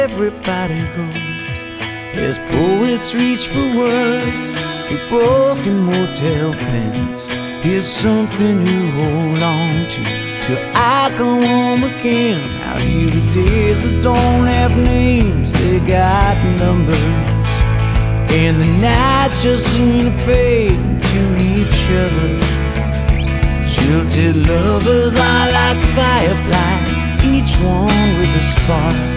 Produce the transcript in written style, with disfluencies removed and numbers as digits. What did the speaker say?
Everybody goes as poets reach for words with broken motel pens. Here's something you hold on to till I come home again. Out here the days that don't have names, they got numbers, and the nights just seem to fade to each other. Jilted lovers are like fireflies, each one with a spark.